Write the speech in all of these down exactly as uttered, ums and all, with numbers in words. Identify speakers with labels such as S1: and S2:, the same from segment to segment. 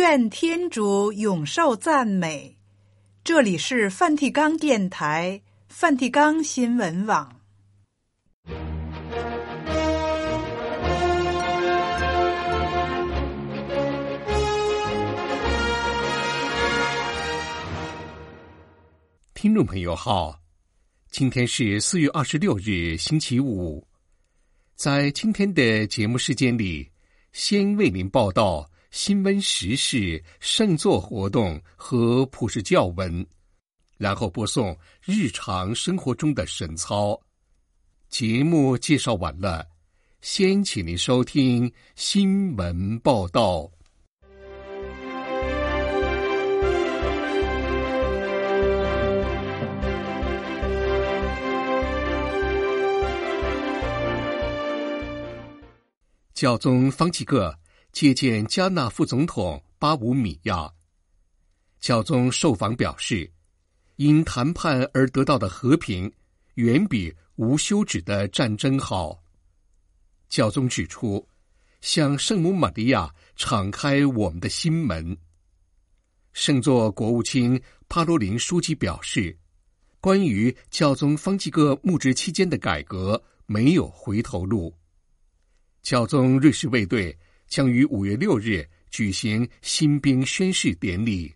S1: 愿天主永受赞美。这里是梵蒂冈电台、梵蒂冈新闻网。
S2: 听众朋友好，今天是四月二十六日，星期五。在今天的节目时间里，先为您报道新闻时事、圣座活动和普世教文，然后播送日常生活中的神操。节目介绍完了，先请您收听新闻报道。教宗方济各接见加纳副总统巴武米亚。教宗受访表示，因谈判而得到的和平远比无休止的战争好。教宗指出，向圣母玛利亚敞开我们的心门。圣座国务卿帕罗林书记表示，关于教宗方济各牧职期间的改革没有回头路。教宗瑞士卫队将于五月六日举行新兵宣誓典礼。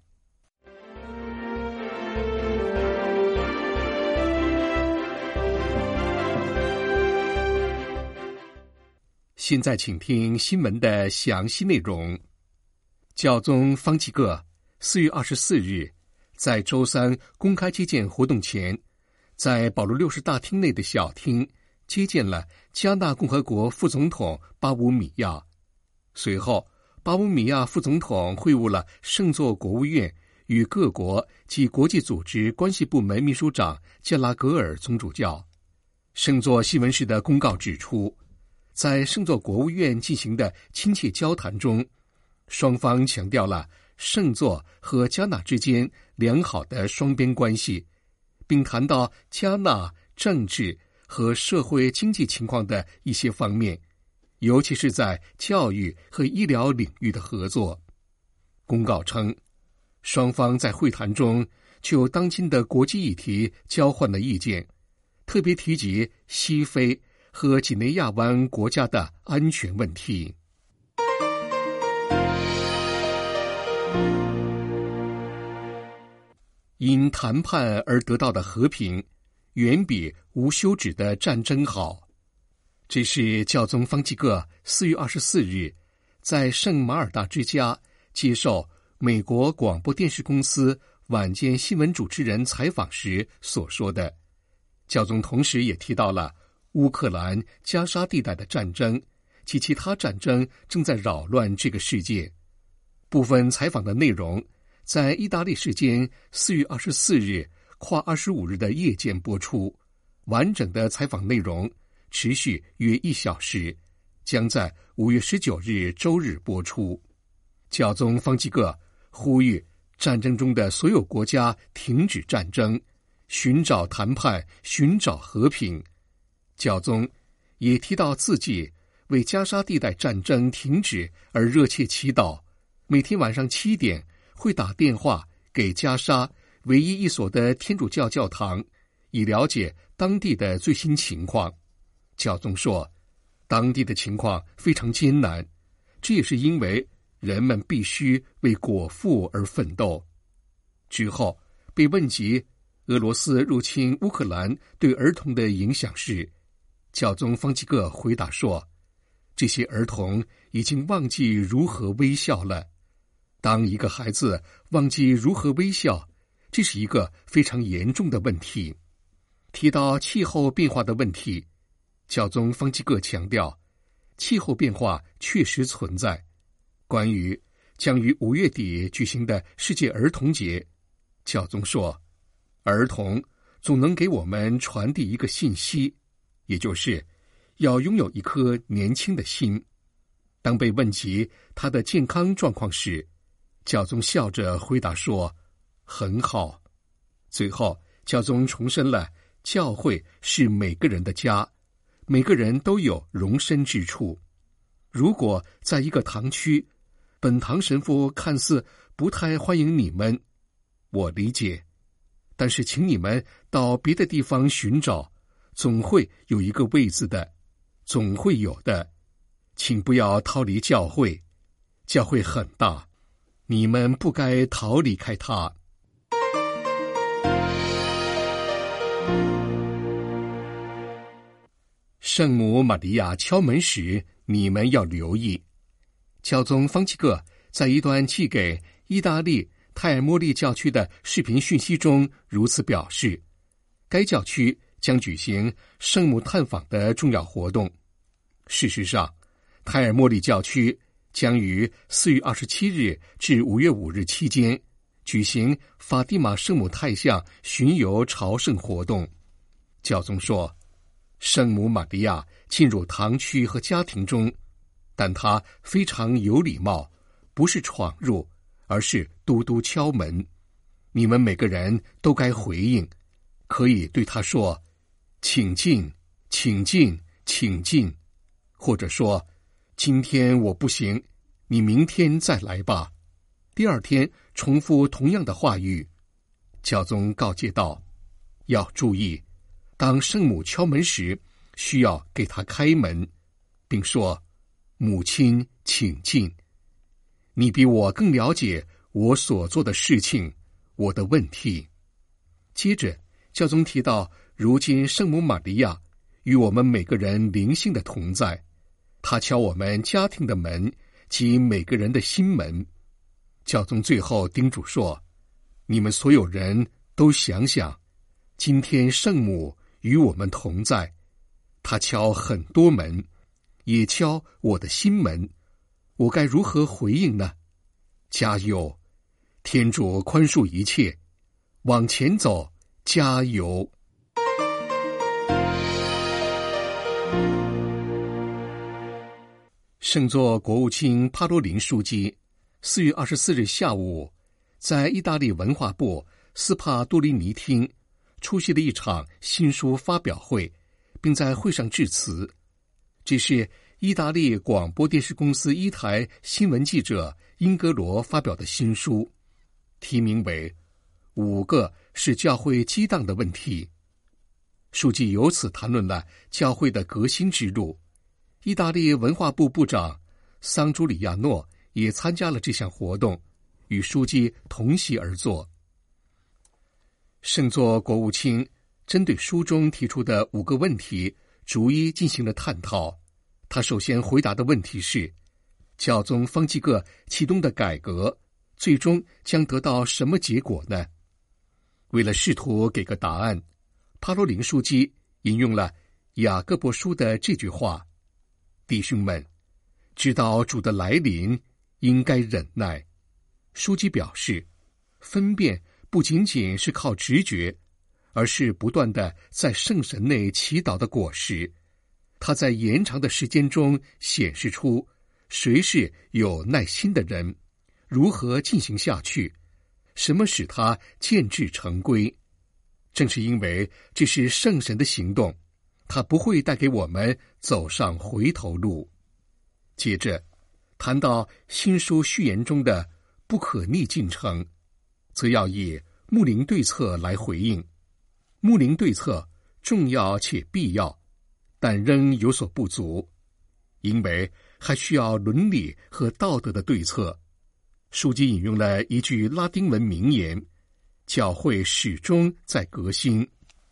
S2: 现在请听新闻的详细内容。教宗方济各四月二十四日在周三公开接见活动前，在保罗六世大厅内的小厅接见了加纳共和国副总统巴武米亚。随后，巴武米亚副总统会晤了圣座国务院与各国及国际组织关系部门秘书长加拉格尔总主教。圣座新闻室的公告指出，在圣座国务院进行的亲切交谈中，双方强调了圣座和加纳之间良好的双边关系，并谈到加纳政治和社会经济情况的一些方面，尤其是在教育和医疗领域的合作。公告称，双方在会谈中就当今的国际议题交换了意见，特别提及西非和几内亚湾国家的安全问题。因谈判而得到的和平远比无休止的战争好。这是教宗方济各四月二十四日在圣马尔大之家接受美国广播电视公司晚间新闻主持人采访时所说的。教宗同时也提到了乌克兰加沙地带的战争及其他战争正在扰乱这个世界。部分采访的内容在意大利时间四月二十四日跨二十五日的夜间播出，完整的采访内容持续约一小时，将在五月十九日周日播出。教宗方济各呼吁战争中的所有国家停止战争，寻找谈判，寻找和平。教宗也提到自己为加沙地带战争停止而热切祈祷，每天晚上七点会打电话给加沙唯一一所的天主教教堂，以了解当地的最新情况。教宗说，当地的情况非常艰难，这也是因为人们必须为果腹而奋斗。之后被问及俄罗斯入侵乌克兰对儿童的影响时，教宗方济各回答说，这些儿童已经忘记如何微笑了。当一个孩子忘记如何微笑，这是一个非常严重的问题。提到气候变化的问题，教宗方济各强调，气候变化确实存在。关于将于五月底举行的世界儿童节，教宗说，儿童总能给我们传递一个信息，也就是要拥有一颗年轻的心。当被问及他的健康状况时，教宗笑着回答说，很好。最后，教宗重申了教会是每个人的家，每个人都有容身之处。如果在一个堂区， 本堂神父看似不太欢迎你们，我理解，但是请你们到别的地方寻找，总会有一个位子的，总会有的。请不要逃离教会，教会很大，你们不该逃离开它。圣母玛利亚敲门时，你们要留意。教宗方济各在一段寄给意大利泰尔莫利教区的视频讯息中如此表示，该教区将举行圣母探访的重要活动。事实上，泰尔莫利教区将于四月二十七日至五月五日期间举行法蒂玛圣母太像巡游朝圣活动。教宗说，圣母玛利亚进入堂区和家庭中，但她非常有礼貌，不是闯入，而是嘟嘟敲门。你们每个人都该回应，可以对她说，请进，请进，请进，或者说，今天我不行，你明天再来吧。第二天重复同样的话语。教宗告诫道，要注意，当圣母敲门时，需要给她开门，并说，母亲请进。你比我更了解我所做的事情，我的问题。接着教宗提到，如今圣母玛利亚与我们每个人灵性的同在，他敲我们家庭的门及每个人的心门。教宗最后叮嘱说，你们所有人都想想，今天圣母与我们同在，他敲很多门，也敲我的心门，我该如何回应呢？加油，天主宽恕一切，往前走，加油。圣座国务卿帕罗林书记四月二十四日下午在意大利文化部斯帕多利尼厅出席了一场新书发表会，并在会上致辞。这是意大利广播电视公司一台新闻记者英格罗发表的新书，题名为《五个是教会激荡的问题》。书记由此谈论了教会的革新之路。意大利文化部部长桑朱里亚诺也参加了这项活动，与书记同席而坐。圣座国务卿针对书中提出的五个问题逐一进行了探讨。他首先回答的问题是，教宗方济各启动的改革最终将得到什么结果呢？为了试图给个答案，帕罗林书记引用了雅各伯书的这句话，弟兄们，知道主的来临，应该忍耐。书记表示，分辨不仅仅是靠直觉，而是不断的在圣神内祈祷的果实。他在延长的时间中显示出谁是有耐心的人，如何进行下去，什么使他渐至成归。正是因为这是圣神的行动，他不会带给我们走上回头路。接着谈到新书序言中的不可逆进程，则要以牧灵对策来回应。牧灵对策重要且必要，但仍有所不足，因为还需要伦理和道德的对策。书记引用了一句拉丁文名言，教会始终在革新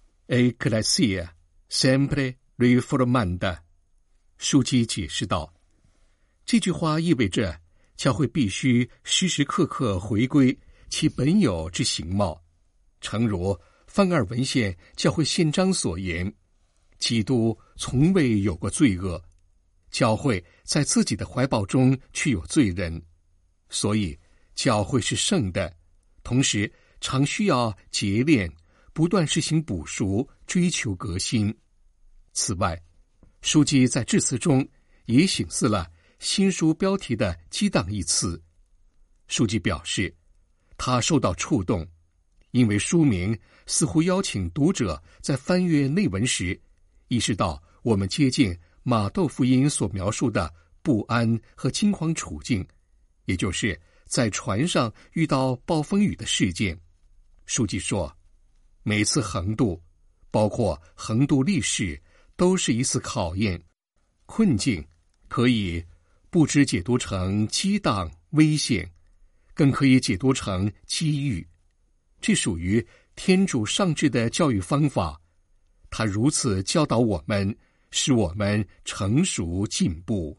S2: Ecclesia sempre riformanda。 书记解释道，这句话意味着教会必须时时刻刻回归其本有之形貌，诚如梵二文献教会宪章所言，基督从未有过罪恶，教会在自己的怀抱中却有罪人，所以教会是圣的，同时常需要结练，不断实行补赎，追求革新。此外，书记在致辞中也省思了新书标题的激荡一词。书记表示，他受到触动，因为书名似乎邀请读者在翻阅内文时意识到我们接近马窦福音所描述的不安和惊慌处境， 也就是在船上遇到暴风雨的事件。书记说，每次横渡，包括横渡历史，都是一次考验。困境可以不只解读成激荡危险，更可以解读成机遇。这属于天主上智的教育方法，他如此教导我们，使我们成熟进步。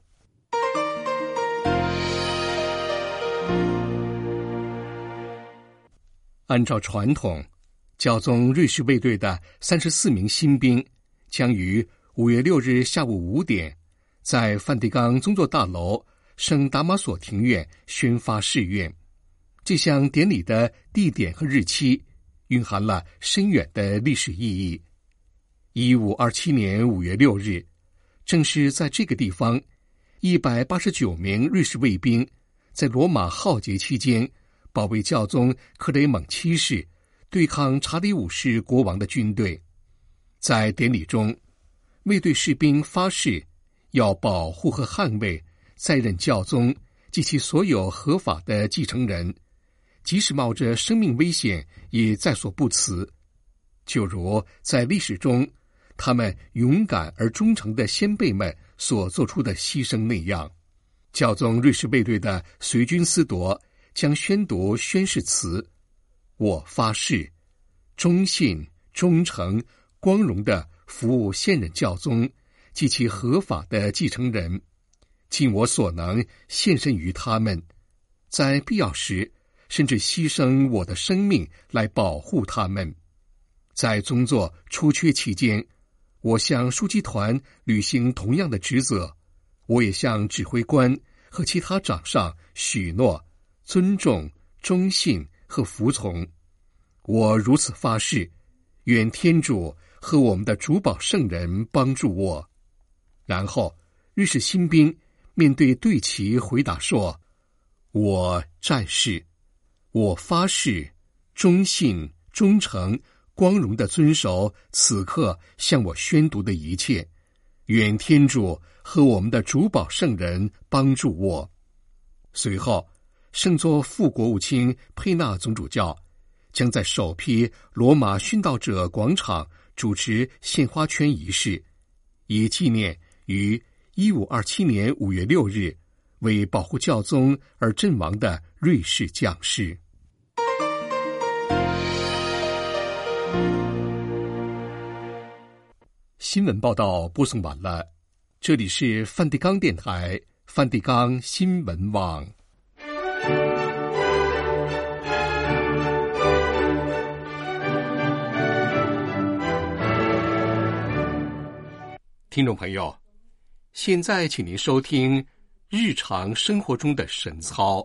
S2: 按照传统，教宗瑞士卫队的三十四名新兵将于五月六日下午五点，在梵蒂冈宗座大楼圣达玛索庭院宣发誓愿。这项典礼的地点和日期蕴含了深远的历史意义。一五二七年五月六日，正是在这个地方，一百八十九名瑞士卫兵在罗马浩劫期间保卫教宗克雷蒙七世对抗查理五世国王的军队。在典礼中，卫队士兵发誓要保护和捍卫在任教宗及其所有合法的继承人，即使冒着生命危险也在所不辞。就如在历史中他们勇敢而忠诚的先辈们所做出的牺牲那样，教宗瑞士卫队的随军司铎将宣读宣誓词：我发誓忠信忠诚光荣地服务现任教宗及其合法的继承人，尽我所能献身于他们，在必要时甚至牺牲我的生命来保护他们。在宗座出缺期间，我向枢机团履行同样的职责，我也向指挥官和其他长上许诺尊重、忠信和服从。我如此发誓，愿天主和我们的主保圣人帮助我。然后，瑞士新兵面对队旗回答说：我战士，我发誓忠信、忠诚、光荣地遵守此刻向我宣读的一切，愿天主和我们的主保圣人帮助我。随后，圣座副国务卿佩纳总主教将在首批罗马殉道者广场主持献花圈仪式，以纪念于一五二七年五月六日为保护教宗而阵亡的瑞士将士。新闻报道播送完了，这里是梵蒂冈电台梵蒂冈新闻网。听众朋友，现在请您收听日常生活中的神操。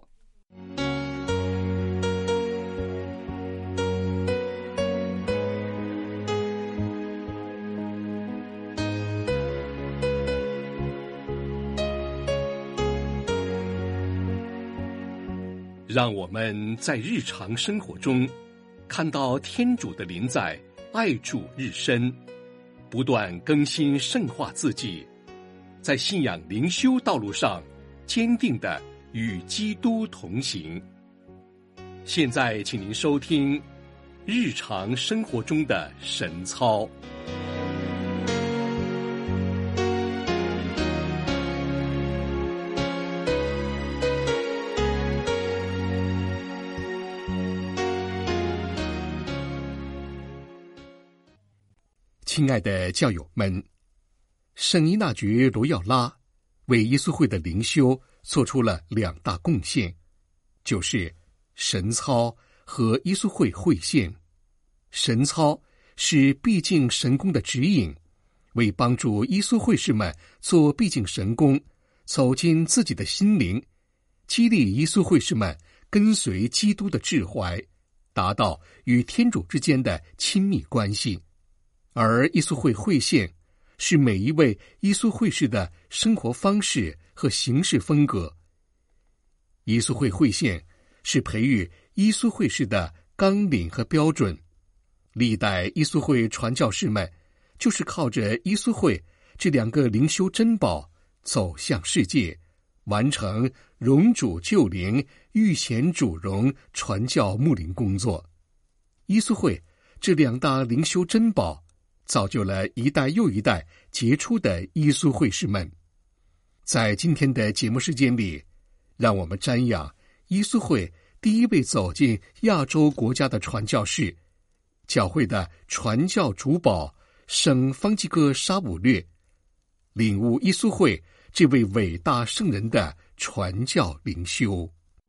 S2: 让我们在日常生活中看到天主的临在，爱主日深，不断更新圣化自己，在信仰灵修道路上坚定地与基督同行。现在请您收听日常生活中的神操。亲爱的教友们，圣依纳爵罗耀拉为耶稣会的灵修做出了两大贡献，就是神操和耶稣会会宪。神操是毕竟神功的指引，为帮助耶稣会士们做毕竟神功，走进自己的心灵，激励耶稣会士们跟随基督的志怀，达到与天主之间的亲密关系。而耶稣会会宪是每一位耶稣会士的生活方式和行事风格。耶稣会会宪是培育耶稣会士的纲领和标准。历代耶稣会传教士们就是靠着耶稣会这两个灵修珍宝走向世界， 完成荣主救灵、遇显主荣传教牧灵工作。伊苏会这两大灵修珍宝，造就了一代又一代杰出的伊苏会士们。在今天的节目时间里，让我们瞻仰伊苏会第一位走进亚洲国家的传教士，教会的传教主保圣方济各沙武略，领悟伊苏会这位伟大圣人的传教灵修。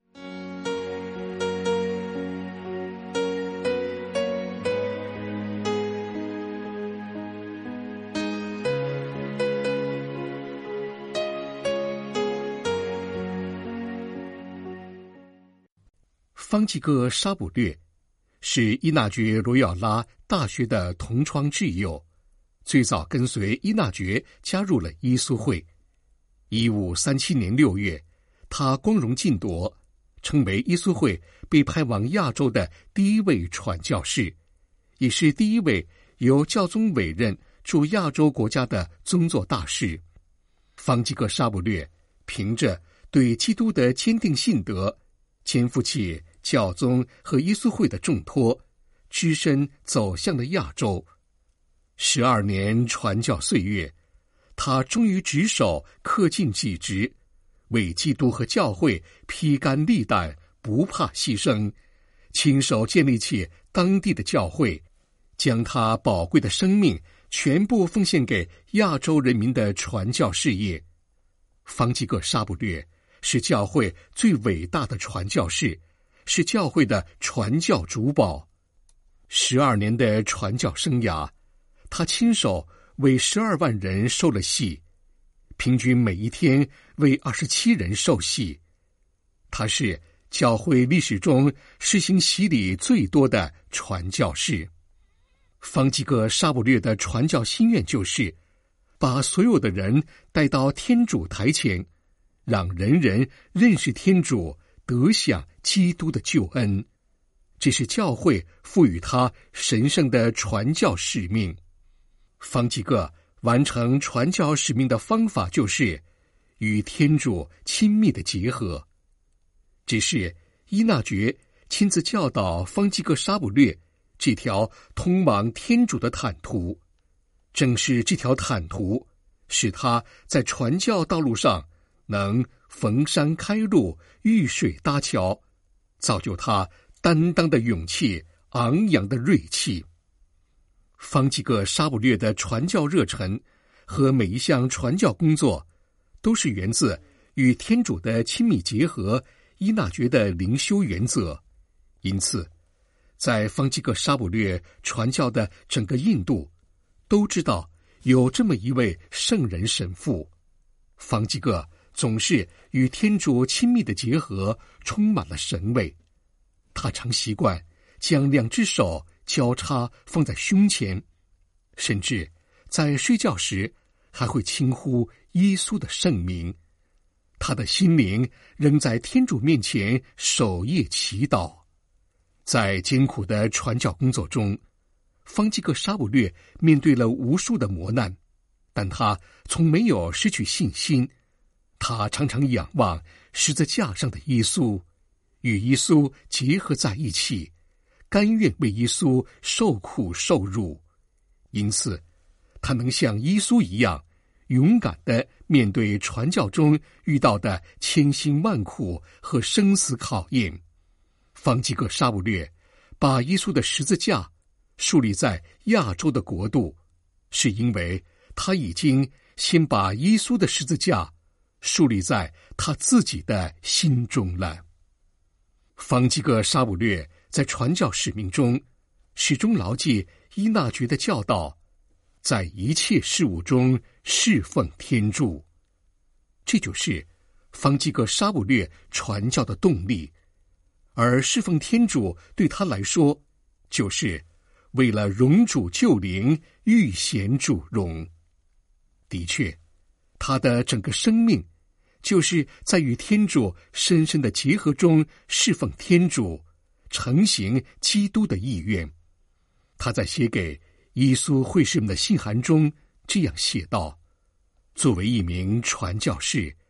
S2: 方济各沙武略是依纳爵罗耀拉大学的同窗挚友，最早跟随依纳爵加入了伊苏会。一五三七年六月，他光荣尽夺，成为伊苏会被派往亚洲的第一位传教士，也是第一位由教宗委任驻亚洲国家的宗座大使。方济各沙武略凭着对基督的坚定信德，肩负起教宗和伊苏会的重托，只身走向了亚洲。十二年传教岁月，他忠于职守，恪尽己职，为基督和教会披肝沥胆，不怕牺牲，亲手建立起当地的教会，将他宝贵的生命全部奉献给亚洲人民的传教事业。方济各沙武略是教会最伟大的传教士，是教会的传教主保。十二年的传教生涯，他亲手为十二万人受了洗，平均每一天为二十七人受洗。他是教会历史中施行洗礼最多的传教士。方济各沙武略的传教心愿就是把所有的人带到天主台前，让人人认识天主，得享基督的救恩。这是教会赋予他神圣的传教使命。方济各完成传教使命的方法就是与天主亲密的结合。这是依纳爵亲自教导方济各沙武略这条通往天主的坦途。正是这条坦途，使他在传教道路上能逢山开路，遇水搭桥，造就他担当的勇气，昂扬的锐气。方济各沙武略的传教热忱和每一项传教工作，都是源自与天主的亲密结合，依纳爵的灵修原则。因此，在方济各沙武略传教的整个印度，都知道有这么一位圣人神父。方济各总是与天主亲密的结合，充满了神味。他常习惯将两只手交叉放在胸前，甚至在睡觉时还会轻呼耶稣的圣名。他的心灵仍在天主面前守夜祈祷。在艰苦的传教工作中，方济各沙武略面对了无数的磨难，但他从没有失去信心。他常常仰望十字架上的耶稣，与耶稣结合在一起，甘愿为耶稣受苦受辱。因此，他能像耶稣一样，勇敢地面对传教中遇到的千辛万苦和生死考验。方济各沙武略把耶稣的十字架树立在亚洲的国度，是因为他已经先把耶稣的十字架树立在他自己的心中了。方济各沙武略在传教使命中始终牢记依纳爵的教导，在一切事物中侍奉天主。这就是方济各沙武略传教的动力。而侍奉天主对他来说，就是为了荣主救灵，欲显主荣。的确，他的整个生命就是在与天主深深的结合中侍奉天主，承行基督的意愿。他在写给耶稣会士们的信函中这样写道：作为一名传教士，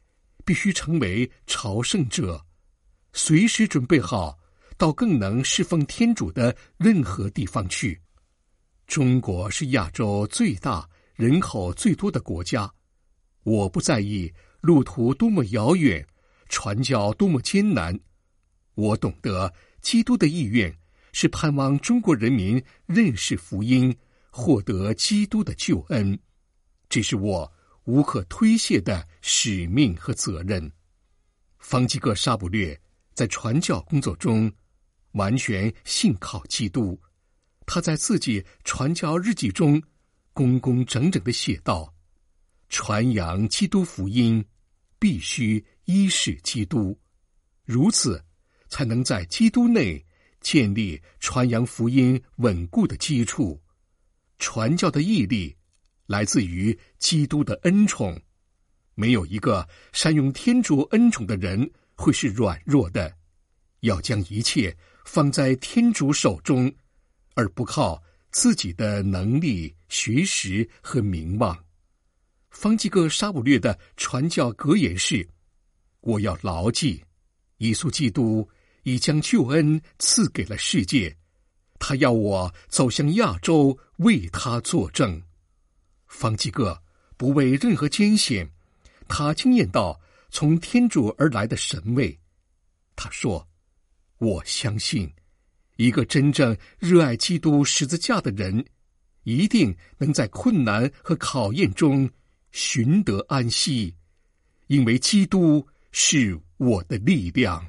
S2: 必须成为朝圣者，随时准备好到更能侍奉天主的任何地方去。中国是亚洲最大、人口最多的国家，我不在意路途多么遥远，传教多么艰难，我懂得基督的意愿是盼望中国人民认识福音，获得基督的救恩，这是我无可推卸的使命和责任。方济各沙卜略在传教工作中完全信靠基督，他在自己传教日记中工工整整地写道：传扬基督福音必须依恃基督，如此才能在基督内建立传扬福音稳固的基础。传教的毅力来自于基督的恩宠，没有一个善用天主恩宠的人会是软弱的，要将一切放在天主手中，而不靠自己的能力、学识和名望。方济各沙卜略的传教格言是：我要牢记，耶稣基督已将救恩赐给了世界，他要我走向亚洲为他作证。方济各不畏任何艰险，他经验到从天主而来的神位。他说：我相信一个真正热爱基督十字架的人，一定能在困难和考验中寻得安息，因为基督是我的力量。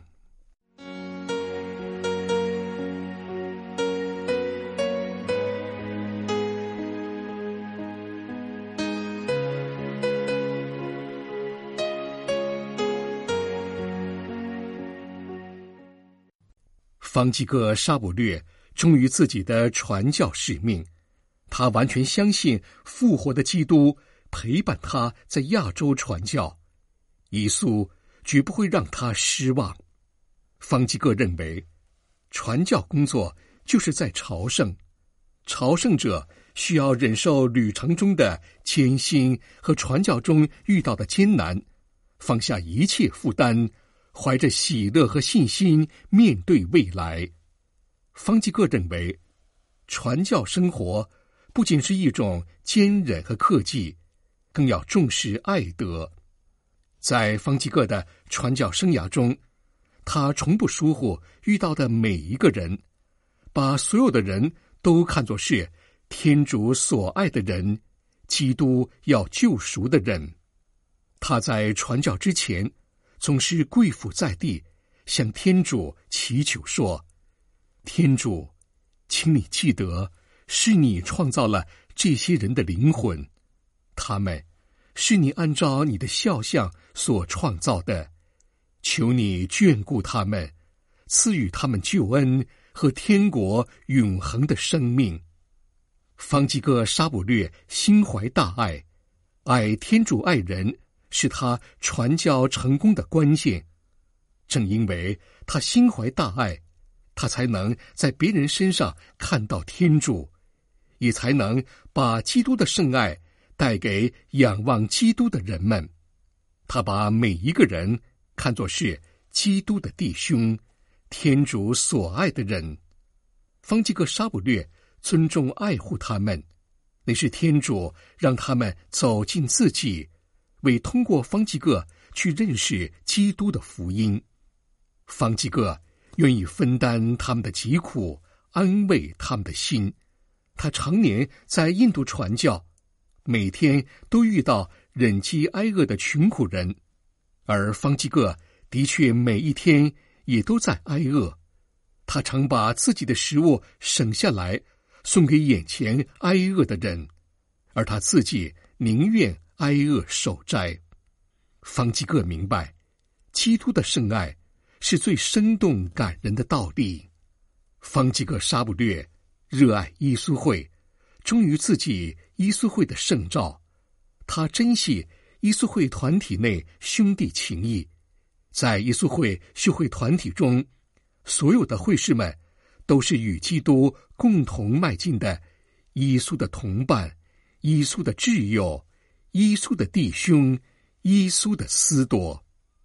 S2: 方济各沙卜略忠于自己的传教使命，他完全相信复活的基督陪伴他在亚洲传教，耶稣绝不会让他失望。方济各认为，传教工作就是在朝圣，朝圣者需要忍受旅程中的艰辛和传教中遇到的艰难，放下一切负担，怀着喜乐和信心面对未来。方济各认为，传教生活不仅是一种坚忍和克己，更要重视爱德。在方济各的传教生涯中，他从不疏忽遇到的每一个人，把所有的人都看作是天主所爱的人，基督要救赎的人。他在传教之前总是跪伏在地，向天主祈求说：天主，请你记得，是你创造了这些人的灵魂，他们是你按照你的肖像所创造的，求你眷顾他们，赐予他们救恩和天国永恒的生命。方济各沙卜略心怀大爱，爱天主爱人是他传教成功的关键。正因为他心怀大爱，他才能在别人身上看到天主，也才能把基督的圣爱带给仰望基督的人们。他把每一个人看作是基督的弟兄，天主所爱的人。方济各沙卜略尊重爱护他们，那是天主让他们走进自己，为通过方济各去认识基督的福音。方济各愿意分担他们的疾苦，安慰他们的心。他常年在印度传教，每天都遇到忍饥挨饿的穷苦人，而方济各的确每一天也都在挨饿。他常把自己的食物省下来送给眼前挨饿的人，而他自己宁愿挨饿守斋。方济各明白，基督的圣爱是最生动感人的道理。方济各沙卜略热爱耶稣会，忠于自己耶稣会的圣召。他珍惜耶稣会团体内兄弟情谊，在耶稣会修会团体中，所有的会士们都是与基督共同迈进的耶稣的同伴，耶稣的挚友，耶稣的弟兄，耶稣的司铎。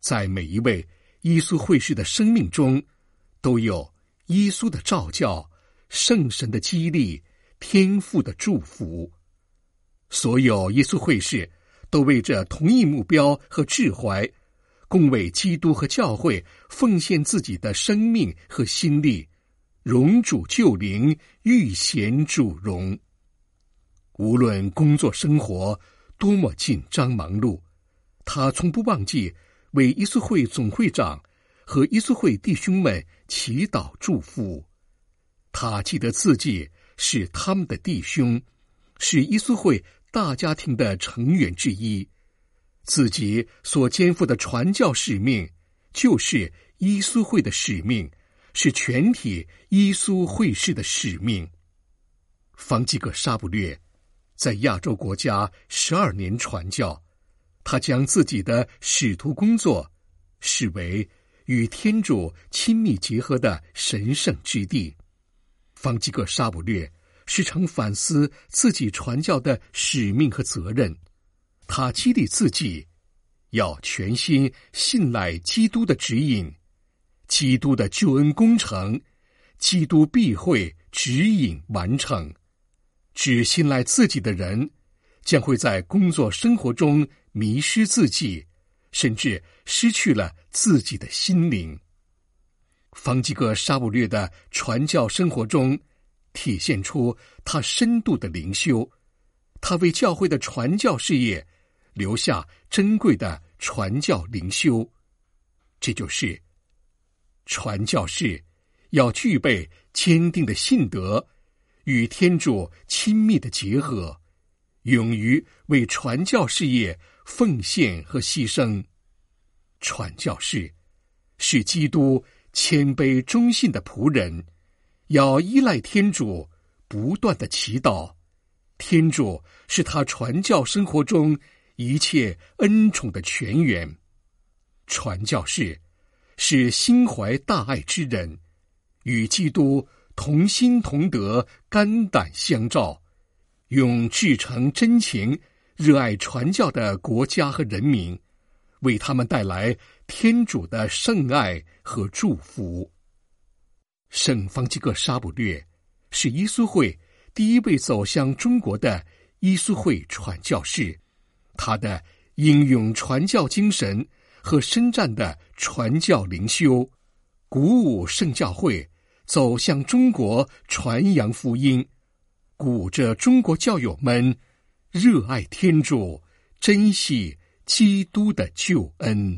S2: 在每一位耶稣会士的生命中，都有耶稣的召教、圣神的激励、天父的祝福。所有耶稣会士都为着同一目标和志怀，共为基督和教会奉献自己的生命和心力，荣主救灵，欲显主荣。无论工作生活多么紧张忙碌，他从不忘记为耶稣会总会长和耶稣会弟兄们祈祷祝福。他记得自己是他们的弟兄，是耶稣会大家庭的成员之一，自己所肩负的传教使命就是耶稣会的使命，是全体耶稣会士的使命。方济各沙不略在亚洲国家十二年传教，他将自己的使徒工作视为与天主亲密结合的神圣之地。方济各沙不略时常反思自己传教的使命和责任，他激励自己要全心信赖基督的指引，基督的救恩工程，基督必会指引完成。只信赖自己的人，将会在工作生活中迷失自己，甚至失去了自己的心灵。方济各沙不略的传教生活中体现出他深度的灵修，他为教会的传教事业留下珍贵的传教灵修。这就是传教士要具备坚定的信德，与天主亲密的结合，勇于为传教事业奉献和牺牲。传教士是基督谦卑忠信的仆人，要依赖天主，不断的祈祷。天主是他传教生活中一切恩宠的泉源。传教士是心怀大爱之人，与基督同心同德，肝胆相照，用至诚真情热爱传教的国家和人民，为他们带来天主的圣爱和祝福。圣方济各沙不略是耶稣会第一位走向中国的耶稣会传教士，他的英勇传教精神和深湛的传教灵修，鼓舞圣教会走向中国传扬福音，鼓舞着中国教友们热爱天主，珍惜基督的救恩。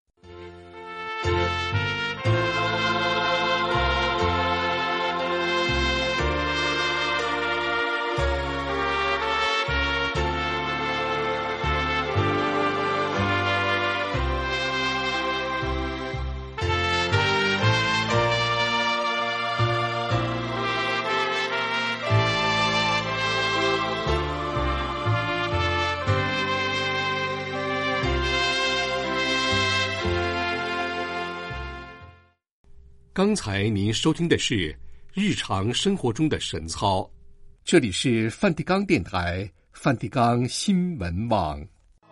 S2: 刚才您收听的是日常生活中的神操，这里是梵蒂冈电台梵蒂冈新闻网。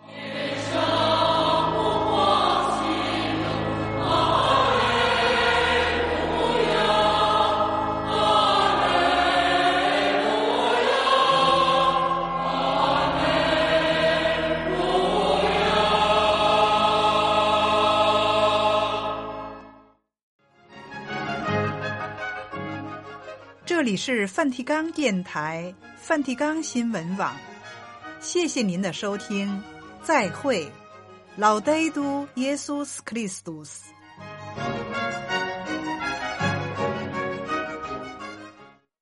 S1: 这里是梵蒂冈电台梵蒂冈新闻网，谢谢您的收听，再会，老德都耶稣斯克里斯多斯。